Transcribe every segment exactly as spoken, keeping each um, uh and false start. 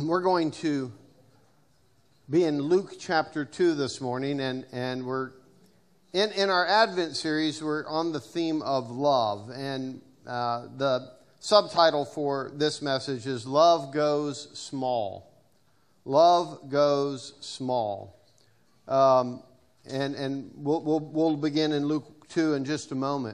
we're going to be in Luke chapter two this morning, and, and we're in, in our Advent series, we're on the theme of love, and uh, the subtitle for this message is Love Goes Small. Love Goes Small. Um, and and we'll, we'll, we'll begin in Luke two in just a moment.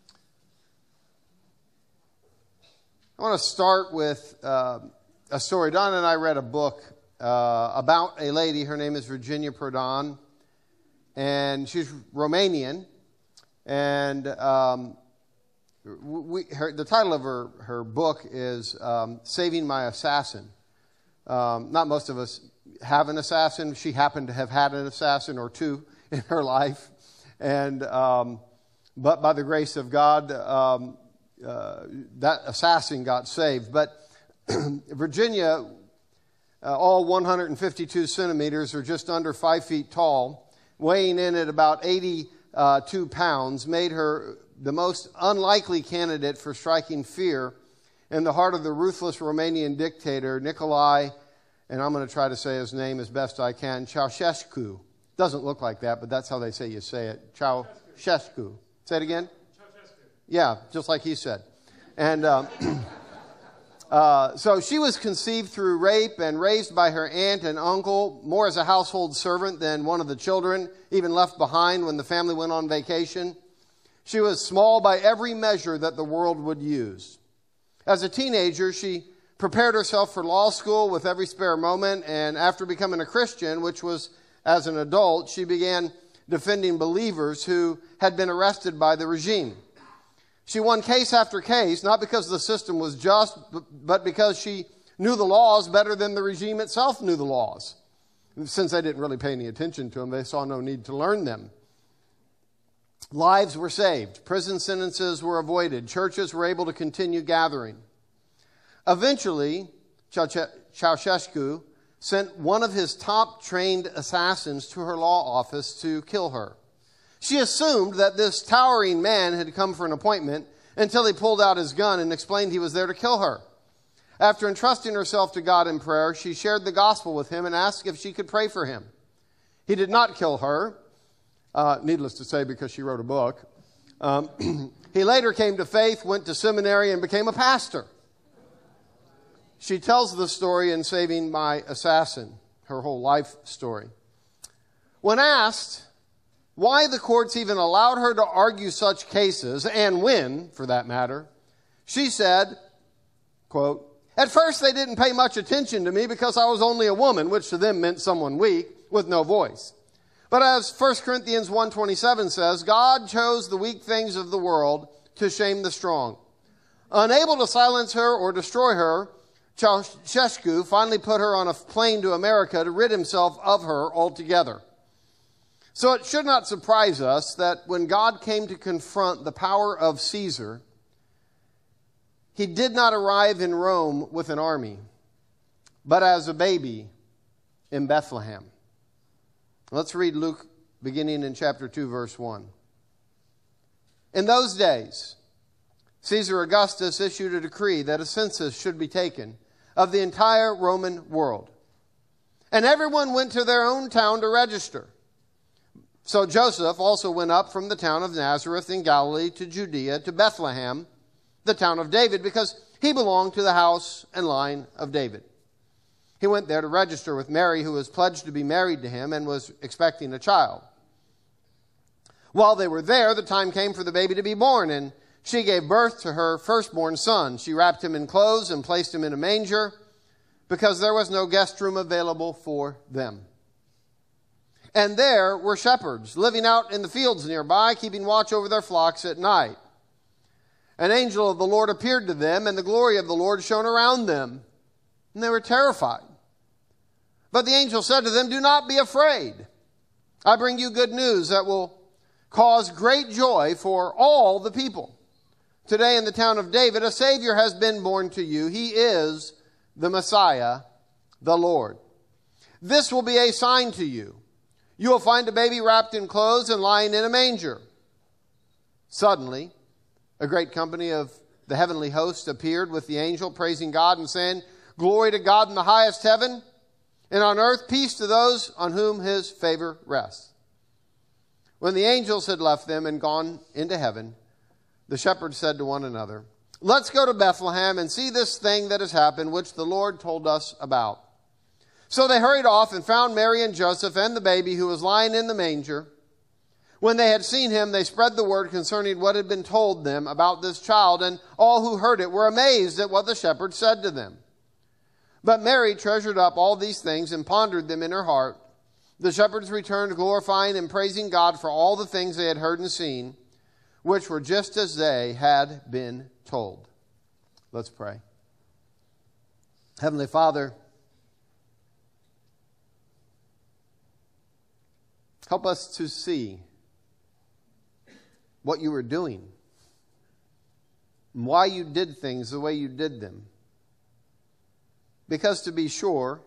I want to start with uh, a story. Don and I read a book uh, about a lady. Her name is Virginia Prodan, and she's Romanian. And um, we, her, the title of her, her book is um, Saving My Assassin. Um, not most of us have an assassin. She happened to have had an assassin or two in her life. And um, but by the grace of God, um, uh, that assassin got saved. But Virginia, uh, all one hundred fifty-two centimeters, or just under five feet tall, weighing in at about eighty-two pounds, made her the most unlikely candidate for striking fear in the heart of the ruthless Romanian dictator, Nicolae, and I'm going to try to say his name as best I can, Ceausescu. Doesn't look like that, but that's how they say you say it. Ceausescu. Say it again? Ceausescu. Yeah, just like he said. And um, uh, so she was conceived through rape and raised by her aunt and uncle, more as a household servant than one of the children, even left behind when the family went on vacation. She was small by every measure that the world would use. As a teenager, she prepared herself for law school with every spare moment, and after becoming a Christian, which was as an adult, she began defending believers who had been arrested by the regime. She won case after case, not because the system was just, but because she knew the laws better than the regime itself knew the laws. Since they didn't really pay any attention to them, they saw no need to learn them. Lives were saved. Prison sentences were avoided. Churches were able to continue gathering. Eventually, Ceausescu sent one of his top trained assassins to her law office to kill her. She assumed that this towering man had come for an appointment until he pulled out his gun and explained he was there to kill her. After entrusting herself to God in prayer, she shared the gospel with him and asked if she could pray for him. He did not kill her, uh, needless to say, because she wrote a book. Um, he later came to faith, went to seminary, and became a pastor. She tells the story in Saving My Assassin, her whole life story. When asked why the courts even allowed her to argue such cases, and win, for that matter, she said, quote, "At first they didn't pay much attention to me because I was only a woman," which to them meant someone weak with no voice. But as First Corinthians one twenty-seven says, God chose the weak things of the world to shame the strong. Unable to silence her or destroy her, Ceausescu finally put her on a plane to America to rid himself of her altogether. So it should not surprise us that when God came to confront the power of Caesar, he did not arrive in Rome with an army, but as a baby in Bethlehem. Let's read Luke beginning in chapter two, verse one. In those days, Caesar Augustus issued a decree that a census should be taken of the entire Roman world. And everyone went to their own town to register. So Joseph also went up from the town of Nazareth in Galilee to Judea, to Bethlehem, the town of David, because he belonged to the house and line of David. He went there to register with Mary, who was pledged to be married to him and was expecting a child. While they were there, the time came for the baby to be born, and she gave birth to her firstborn son. She wrapped him in clothes and placed him in a manger because there was no guest room available for them. And there were shepherds living out in the fields nearby, keeping watch over their flocks at night. An angel of the Lord appeared to them, and the glory of the Lord shone around them, and they were terrified. But the angel said to them, "Do not be afraid. I bring you good news that will cause great joy for all the people. Today in the town of David, a Savior has been born to you. He is the Messiah, the Lord. This will be a sign to you. You will find a baby wrapped in clothes and lying in a manger." Suddenly, a great company of the heavenly host appeared with the angel, praising God and saying, glory to God in the highest heaven, and on earth peace to those on whom his favor rests. When the angels had left them and gone into heaven, the shepherds said to one another, let's go to Bethlehem and see this thing that has happened, which the Lord told us about. So they hurried off and found Mary and Joseph and the baby who was lying in the manger. When they had seen him, they spread the word concerning what had been told them about this child, and all who heard it were amazed at what the shepherds said to them. But Mary treasured up all these things and pondered them in her heart. The shepherds returned, glorifying and praising God for all the things they had heard and seen, which were just as they had been told. Let's pray. Heavenly Father, help us to see what you were doing and why you did things the way you did them. Because to be sure,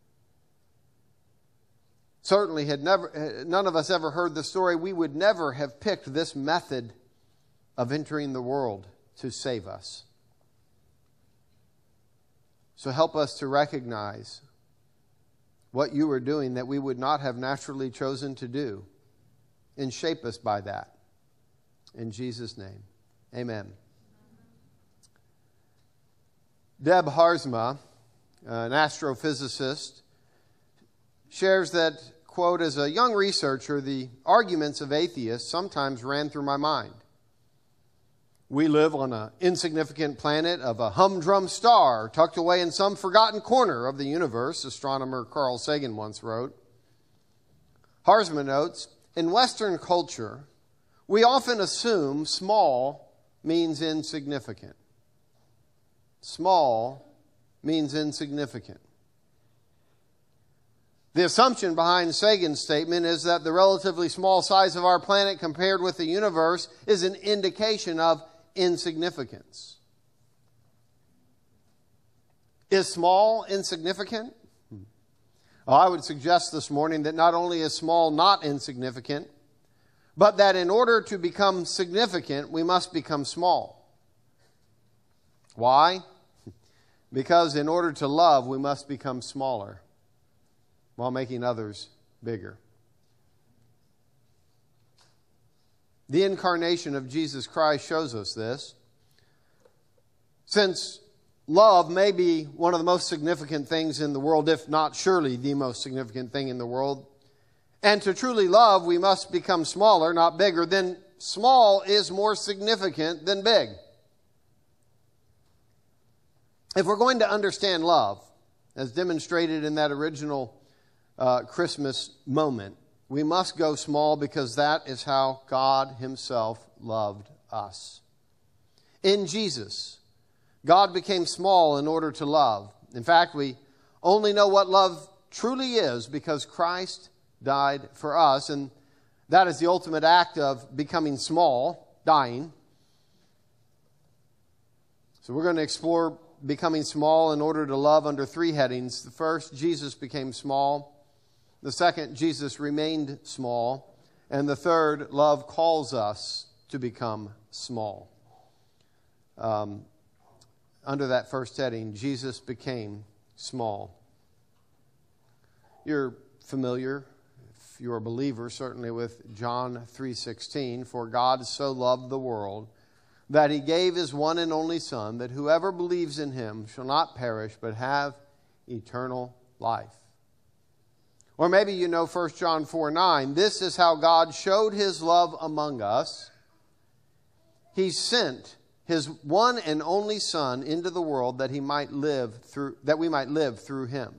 certainly had never, none of us ever heard the story, we would never have picked this method of entering the world to save us. So help us to recognize what you were doing that we would not have naturally chosen to do, and shape us by that. In Jesus' name, amen. Deb Harzma, an astrophysicist, shares that, quote, as a young researcher, the arguments of atheists sometimes ran through my mind. We live on an insignificant planet of a humdrum star tucked away in some forgotten corner of the universe, astronomer Carl Sagan once wrote. Harzma notes, in Western culture, we often assume small means insignificant. Small means insignificant. The assumption behind Sagan's statement is that the relatively small size of our planet compared with the universe is an indication of insignificance. Is small insignificant? Well, I would suggest this morning that not only is small not insignificant, but that in order to become significant, we must become small. Why? Because in order to love, we must become smaller while making others bigger. The incarnation of Jesus Christ shows us this. Since love may be one of the most significant things in the world, if not surely the most significant thing in the world, and to truly love, we must become smaller, not bigger, then small is more significant than big. If we're going to understand love, as demonstrated in that original uh, Christmas moment, we must go small because that is how God himself loved us. In Jesus, God became small in order to love. In fact, we only know what love truly is because Christ died for us, and that is the ultimate act of becoming small, dying. So we're going to explore becoming small in order to love under three headings. The first, Jesus became small. The second, Jesus remained small. And the third, love calls us to become small. Um, under that first heading, Jesus became small. You're familiar, if you're a believer, certainly with John three sixteen. For God so loved the world that he gave his one and only Son, that whoever believes in him shall not perish, but have eternal life. Or maybe you know First John four nine. This is how God showed his love among us. He sent his one and only Son into the world that he might live through, that we might live through him.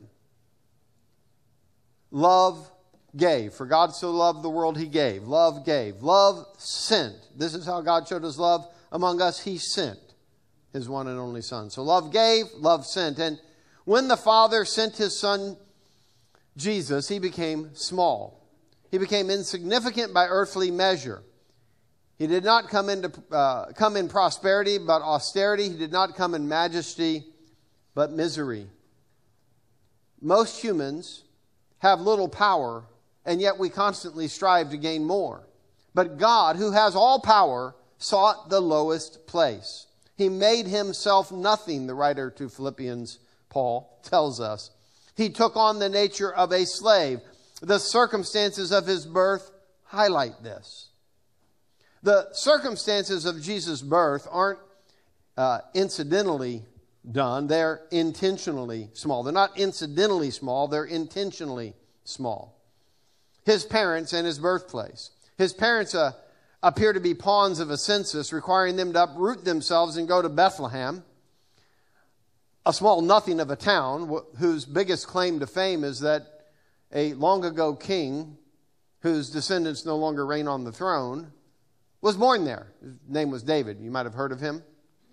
Love gave. For God so loved the world, he gave. Love gave. Love sent. This is how God showed his love among us. He sent his one and only Son. So love gave, love sent. And when the Father sent his Son, Jesus, he became small. He became insignificant by earthly measure. He did not come into uh, come in prosperity, but austerity. He did not come in majesty, but misery. Most humans have little power, and yet we constantly strive to gain more. But God, who has all power, sought the lowest place. He made himself nothing, the writer to Philippians Paul tells us. He took on the nature of a slave. The circumstances of his birth highlight this. The circumstances of Jesus' birth aren't uh, incidentally done. They're intentionally small. They're not incidentally small. They're intentionally small. His parents and his birthplace. His parents uh, appear to be pawns of a census requiring them to uproot themselves and go to Bethlehem, a small nothing of a town whose biggest claim to fame is that a long ago king whose descendants no longer reign on the throne was born there. His name was David. You might have heard of him.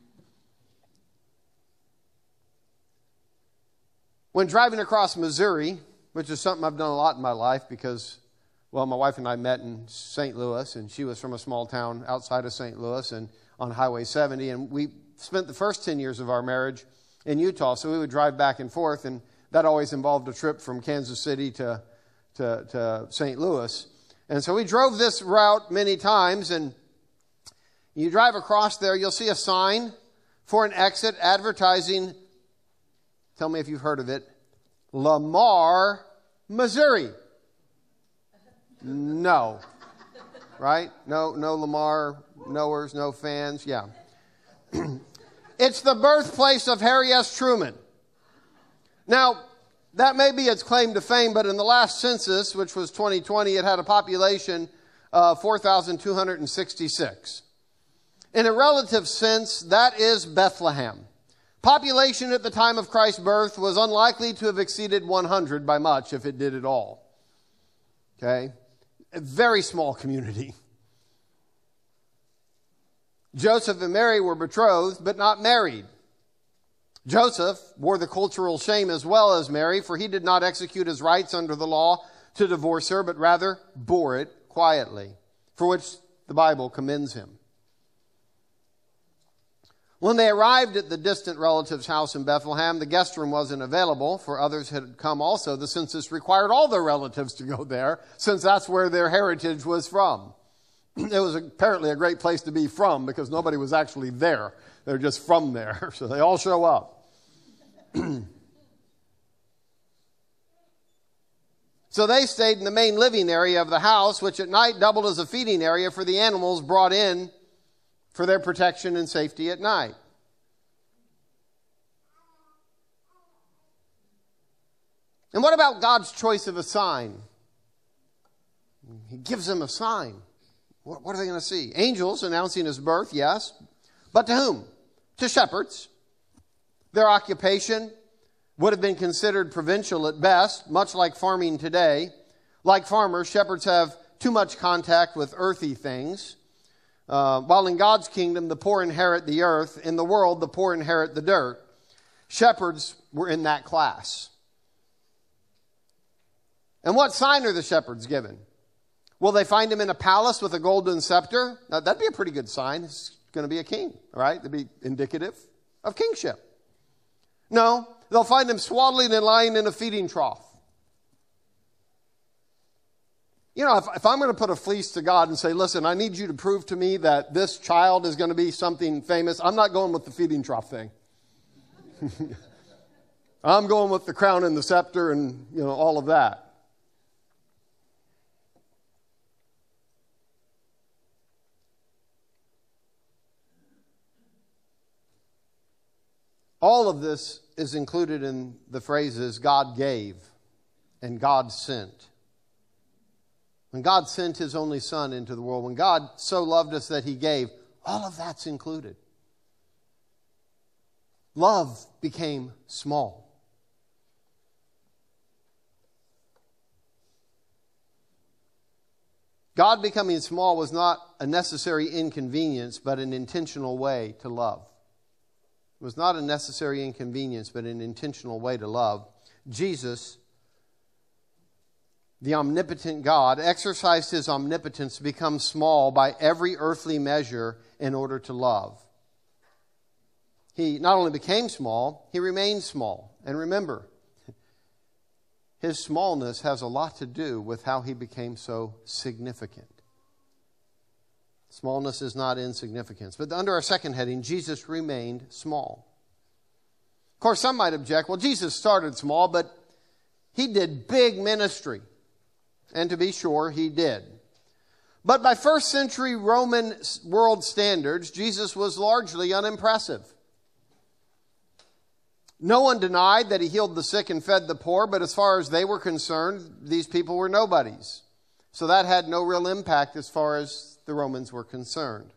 When driving across Missouri, which is something I've done a lot in my life because, well, my wife and I met in Saint Louis, and she was from a small town outside of Saint Louis and on Highway seventy, and we spent the first ten years of our marriage in Utah, so we would drive back and forth, and that always involved a trip from Kansas City to, to, to Saint Louis. And so we drove this route many times, and you drive across there, you'll see a sign for an exit advertising, tell me if you've heard of it, Lamar, Missouri. No. Right? No, no Lamar knowers, no fans. Yeah. It's the birthplace of Harry S. Truman. Now, that may be its claim to fame, but in the last census, which was twenty twenty, it had a population of four thousand two hundred sixty-six. In a relative sense, that is Bethlehem. Population at the time of Christ's birth was unlikely to have exceeded one hundred by much, if it did at all. Okay? A very small community. Joseph and Mary were betrothed, but not married. Joseph wore the cultural shame as well as Mary, for he did not execute his rights under the law to divorce her, but rather bore it quietly, for which the Bible commends him. When they arrived at the distant relative's house in Bethlehem, the guest room wasn't available, for others had come also. The census required all their relatives to go there, since that's where their heritage was from. It was apparently a great place to be from, because nobody was actually there. They're just from there, so they all show up. So they stayed in the main living area of the house, which at night doubled as a feeding area for the animals brought in for their protection and safety at night. And what about God's choice of a sign? He gives them a sign. What, what are they going to see? Angels announcing his birth, yes. But to whom? To shepherds. Their occupation would have been considered provincial at best, much like farming today. Like farmers, shepherds have too much contact with earthy things. Uh, while in God's kingdom, the poor inherit the earth. In the world, the poor inherit the dirt. Shepherds were in that class. And what sign are the shepherds given? Will they find him in a palace with a golden scepter? Now, that'd be a pretty good sign. He's going to be a king, all right? That'd be indicative of kingship. No, they'll find him swaddling and lying in a feeding trough. You know, if, if I'm going to put a fleece to God and say, listen, I need you to prove to me that this child is going to be something famous, I'm not going with the feeding trough thing. I'm going with the crown and the scepter and, you know, all of that. All of this is included in the phrases God gave and God sent. When God sent his only son into the world, when God so loved us that he gave, all of that's included. Love became small. God becoming small was not a necessary inconvenience, but an intentional way to love. It was not a necessary inconvenience, but an intentional way to love. Jesus, the omnipotent God, exercised his omnipotence to become small by every earthly measure in order to love. He not only became small, he remained small. And remember, his smallness has a lot to do with how he became so significant. Smallness is not insignificance. But under our second heading, Jesus remained small. Of course, some might object, well, Jesus started small, but he did big ministry. And to be sure, he did. But by first century Roman world standards, Jesus was largely unimpressive. No one denied that he healed the sick and fed the poor, but as far as they were concerned, these people were nobodies. So that had no real impact as far as the Romans were concerned.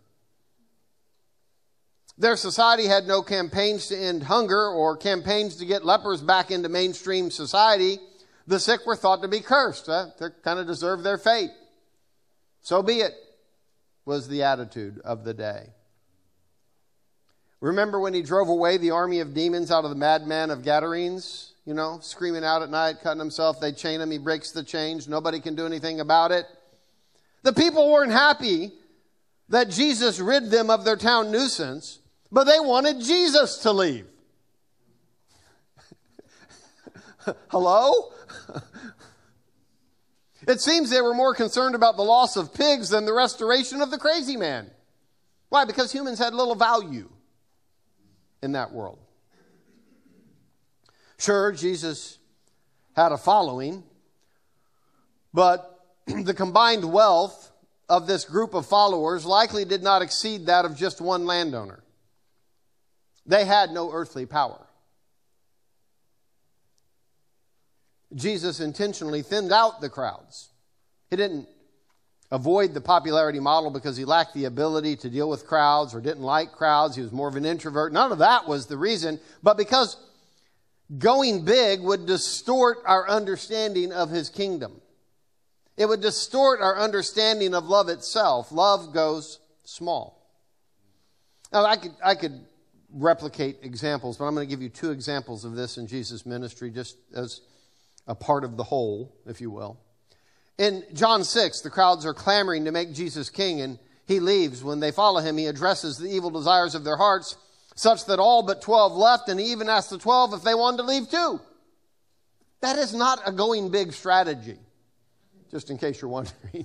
Their society had no campaigns to end hunger or campaigns to get lepers back into mainstream society. The sick were thought to be cursed. Huh? They kind of deserved their fate. So be it, was the attitude of the day. Remember when he drove away the army of demons out of the madman of Gadarenes? You know, screaming out at night, cutting himself. They chain him. He breaks the chains. Nobody can do anything about it. The people weren't happy that Jesus rid them of their town nuisance, but they wanted Jesus to leave. Hello? It seems they were more concerned about the loss of pigs than the restoration of the crazy man. Why? Because humans had little value in that world. Sure, Jesus had a following, but the combined wealth of this group of followers likely did not exceed that of just one landowner. They had no earthly power. Jesus intentionally thinned out the crowds. He didn't avoid the popularity model because he lacked the ability to deal with crowds or didn't like crowds. He was more of an introvert. None of that was the reason, but because going big would distort our understanding of his kingdom. It would distort our understanding of love itself. Love goes small. Now, I could, I could replicate examples, but I'm going to give you two examples of this in Jesus' ministry just as a part of the whole, if you will. In John six, the crowds are clamoring to make Jesus king, and he leaves. When they follow him, he addresses the evil desires of their hearts, such that all but twelve left, and he even asked the twelve if they wanted to leave too. That is not a going big strategy, just in case you're wondering.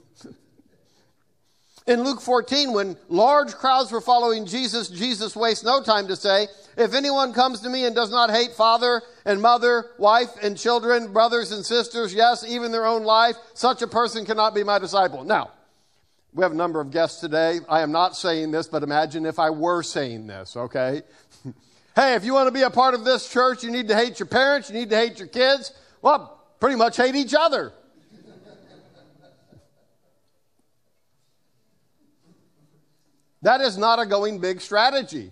In Luke fourteen, when large crowds were following Jesus, Jesus wastes no time to say, if anyone comes to me and does not hate father and mother, wife and children, brothers and sisters, yes, even their own life, such a person cannot be my disciple. Now, we have a number of guests today. I am not saying this, but imagine if I were saying this, okay? Hey, if you want to be a part of this church, you need to hate your parents, you need to hate your kids. Well, pretty much hate each other. That is not a going big strategy.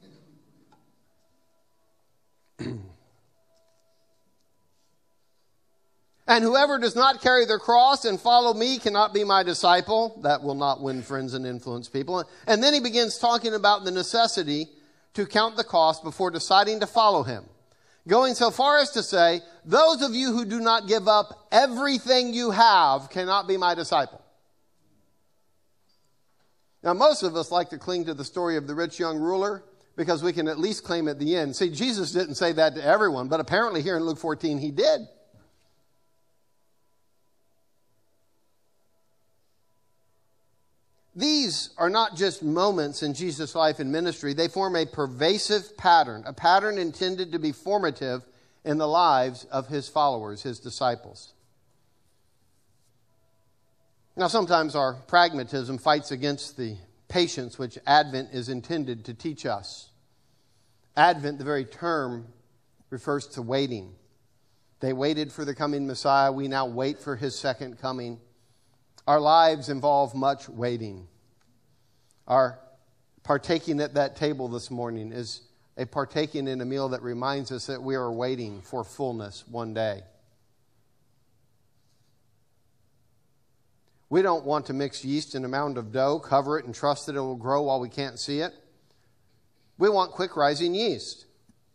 And whoever does not carry their cross and follow me cannot be my disciple. That will not win friends and influence people. And then he begins talking about the necessity to count the cost before deciding to follow him. Going so far as to say, those of you who do not give up everything you have cannot be my disciple. Now, most of us like to cling to the story of the rich young ruler because we can at least claim at the end. See, Jesus didn't say that to everyone, but apparently here in Luke fourteen, he did. These are not just moments in Jesus' life and ministry. They form a pervasive pattern, a pattern intended to be formative in the lives of his followers, his disciples. Now, sometimes our pragmatism fights against the patience which Advent is intended to teach us. Advent, the very term, refers to waiting. They waited for the coming Messiah. We now wait for his second coming. Our lives involve much waiting. Our partaking at that table this morning is a partaking in a meal that reminds us that we are waiting for fullness one day. We don't want to mix yeast in a mound of dough, cover it, and trust that it will grow while we can't see it. We want quick rising yeast.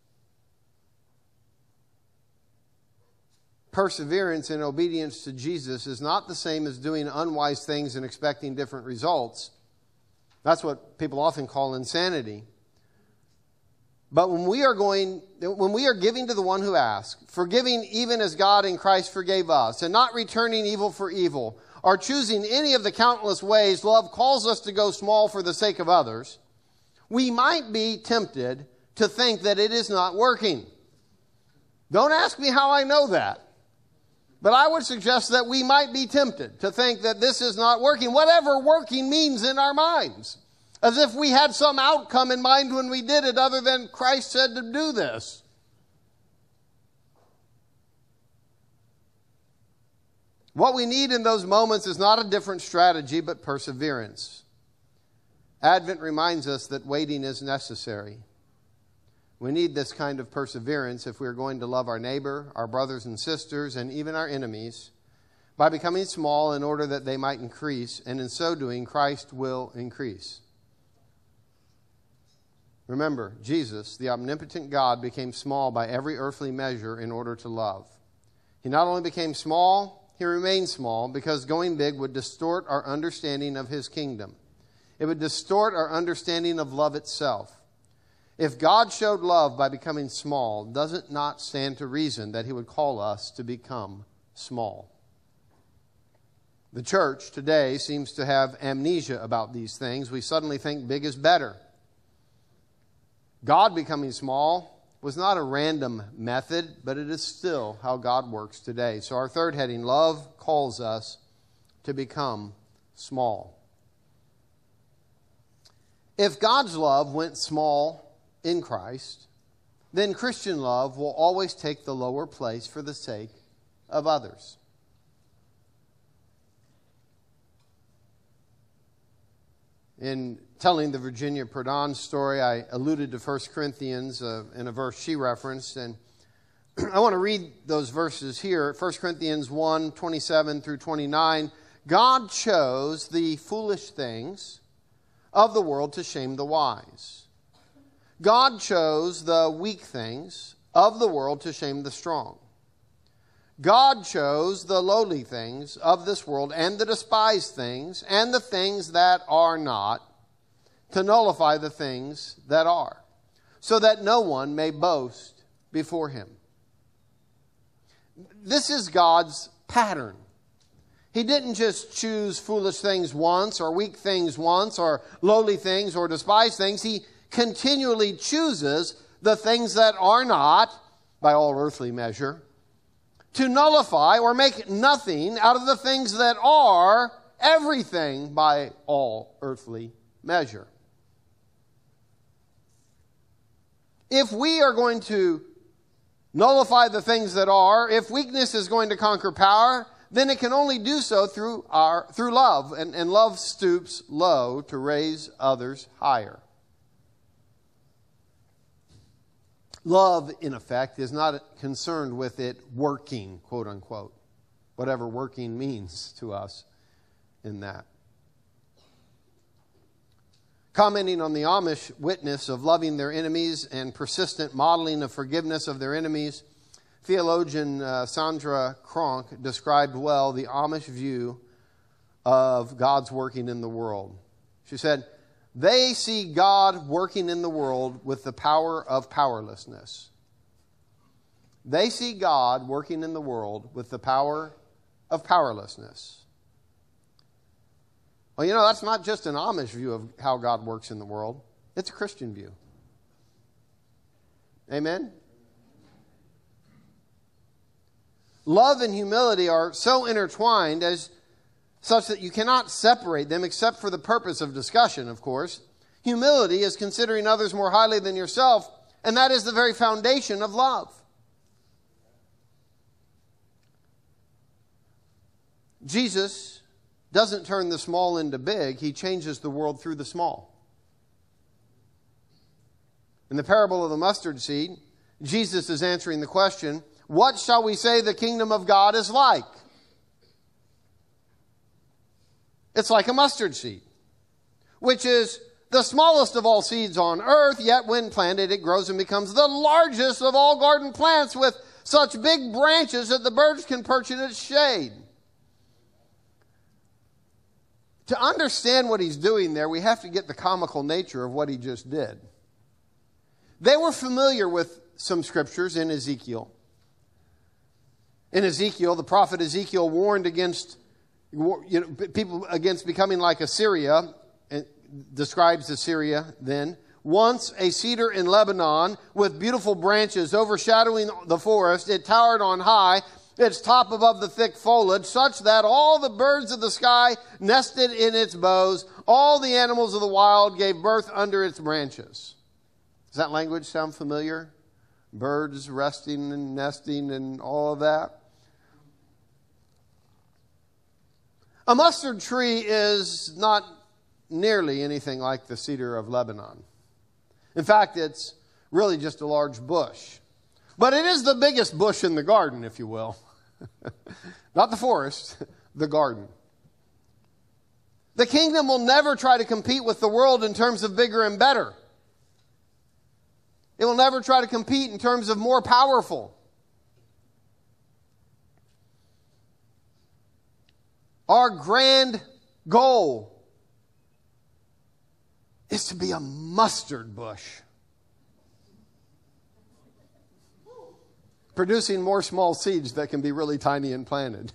Perseverance and obedience to Jesus is not the same as doing unwise things and expecting different results. That's what people often call insanity. But when we are going, when we are giving to the one who asks, forgiving even as God in Christ forgave us, and not returning evil for evil, or choosing any of the countless ways love calls us to go small for the sake of others, we might be tempted to think that it is not working. Don't ask me how I know that. But I would suggest that we might be tempted to think that this is not working, whatever working means in our minds. As if we had some outcome in mind when we did it other than Christ said to do this. What we need in those moments is not a different strategy, but perseverance. Advent reminds us that waiting is necessary. We need this kind of perseverance if we're going to love our neighbor, our brothers and sisters, and even our enemies by becoming small in order that they might increase, and in so doing, Christ will increase. Remember, Jesus, the omnipotent God, became small by every earthly measure in order to love. He not only became small, he remained small because going big would distort our understanding of his kingdom. It would distort our understanding of love itself. If God showed love by becoming small, does it not stand to reason that he would call us to become small? The church today seems to have amnesia about these things. We suddenly think big is better. God becoming small was not a random method, but it is still how God works today. So our third heading, love calls us to become small. If God's love went small in Christ, then Christian love will always take the lower place for the sake of others. In telling the Virginia Prodan story, I alluded to First Corinthians uh, in a verse she referenced, and I want to read those verses here. First Corinthians one, twenty-seven through twenty-nine. God chose the foolish things of the world to shame the wise. God chose the weak things of the world to shame the strong. God chose the lowly things of this world and the despised things and the things that are not to nullify the things that are, so that no one may boast before him. This is God's pattern. He didn't just choose foolish things once or weak things once or lowly things or despised things. He continually chooses the things that are not, by all earthly measure, to nullify or make nothing out of the things that are everything by all earthly measure. If we are going to nullify the things that are, if weakness is going to conquer power, then it can only do so through our through love. And, and love stoops low to raise others higher. Love, in effect, is not concerned with it working, quote unquote, whatever working means to us in that. Commenting on the Amish witness of loving their enemies and persistent modeling of forgiveness of their enemies, theologian uh, Sandra Cronk described well the Amish view of God's working in the world. She said, they see God working in the world with the power of powerlessness. They see God working in the world with the power of powerlessness. Well, you know, that's not just an Amish view of how God works in the world. It's a Christian view. Amen? Love and humility are so intertwined as such that you cannot separate them except for the purpose of discussion, of course. Humility is considering others more highly than yourself, and that is the very foundation of love. Jesus doesn't turn the small into big. He changes the world through the small. In the parable of the mustard seed, Jesus is answering the question, what shall we say the kingdom of God is like? It's like a mustard seed, which is the smallest of all seeds on earth, yet when planted it grows and becomes the largest of all garden plants with such big branches that the birds can perch in its shade. To understand what he's doing there, we have to get the comical nature of what he just did. They were familiar with some scriptures in Ezekiel. In Ezekiel, the prophet Ezekiel warned against You know, people against becoming like Assyria, and describes Assyria then, once a cedar in Lebanon with beautiful branches overshadowing the forest. It towered on high, its top above the thick foliage, such that all the birds of the sky nested in its boughs. All the animals of the wild gave birth under its branches. Does that language sound familiar? Birds resting and nesting and all of that. A mustard tree is not nearly anything like the cedar of Lebanon. In fact, it's really just a large bush. But it is the biggest bush in the garden, if you will. Not the forest, the garden. The kingdom will never try to compete with the world in terms of bigger and better. It will never try to compete in terms of more powerful. Our grand goal is to be a mustard bush, producing more small seeds that can be really tiny and planted.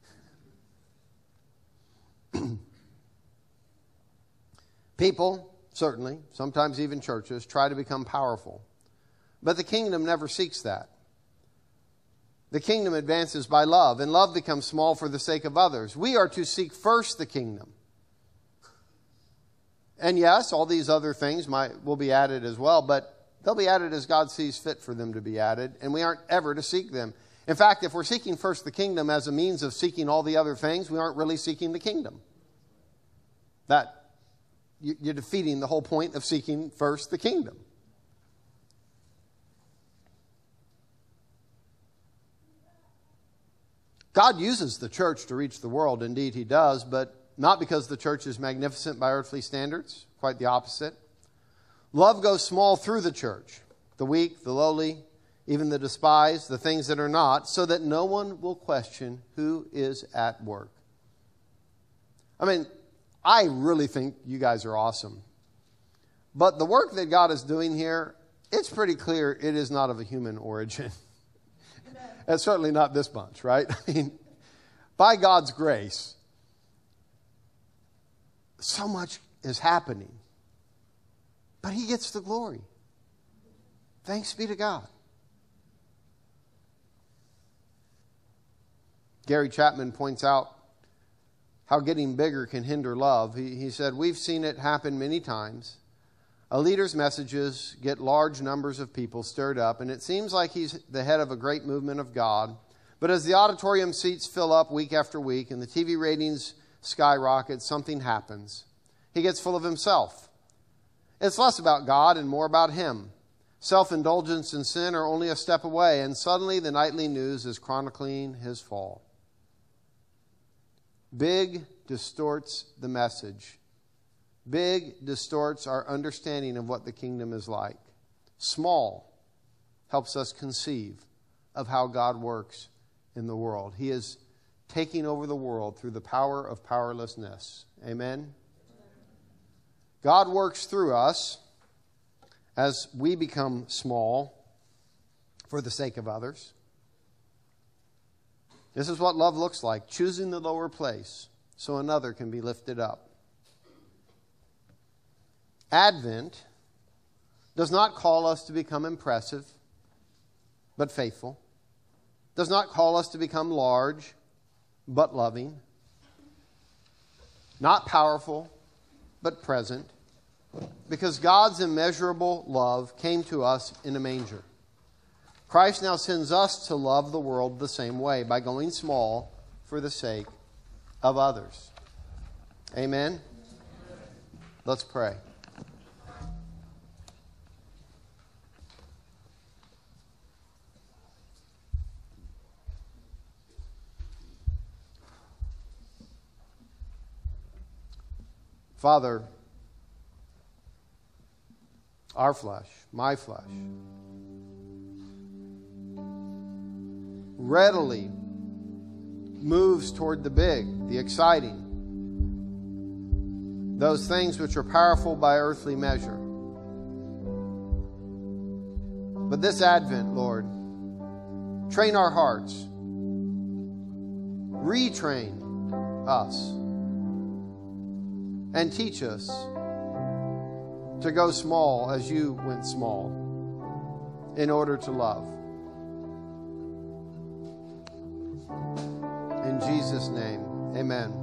People, certainly, sometimes even churches, try to become powerful. But the kingdom never seeks that. The kingdom advances by love, and love becomes small for the sake of others. We are to seek first the kingdom. And yes, all these other things might will be added as well, but they'll be added as God sees fit for them to be added, and we aren't ever to seek them. In fact, if we're seeking first the kingdom as a means of seeking all the other things, we aren't really seeking the kingdom. That you're defeating the whole point of seeking first the kingdom. God uses the church to reach the world. Indeed, He does, but not because the church is magnificent by earthly standards. Quite the opposite. Love goes small through the church, the weak, the lowly, even the despised, the things that are not, so that no one will question who is at work. I mean, I really think you guys are awesome. But the work that God is doing here, it's pretty clear it is not of a human origin. It's certainly not this bunch, right? I mean, by God's grace, so much is happening. But He gets the glory. Thanks be to God. Gary Chapman points out how getting bigger can hinder love. He, he said, we've seen it happen many times. A leader's messages get large numbers of people stirred up, and it seems like he's the head of a great movement of God. But as the auditorium seats fill up week after week and the T V ratings skyrocket, something happens. He gets full of himself. It's less about God and more about him. Self-indulgence and sin are only a step away, and suddenly the nightly news is chronicling his fall. Big distorts the message. Big distorts our understanding of what the kingdom is like. Small helps us conceive of how God works in the world. He is taking over the world through the power of powerlessness. Amen? God works through us as we become small for the sake of others. This is what love looks like, choosing the lower place so another can be lifted up. Advent does not call us to become impressive, but faithful. Does not call us to become large, but loving. Not powerful, but present. Because God's immeasurable love came to us in a manger. Christ now sends us to love the world the same way, by going small for the sake of others. Amen? Let's pray. Father, our flesh, my flesh, readily moves toward the big, the exciting, those things which are powerful by earthly measure. But this Advent, Lord, train our hearts, retrain us, and teach us to go small as you went small in order to love. In Jesus' name, amen.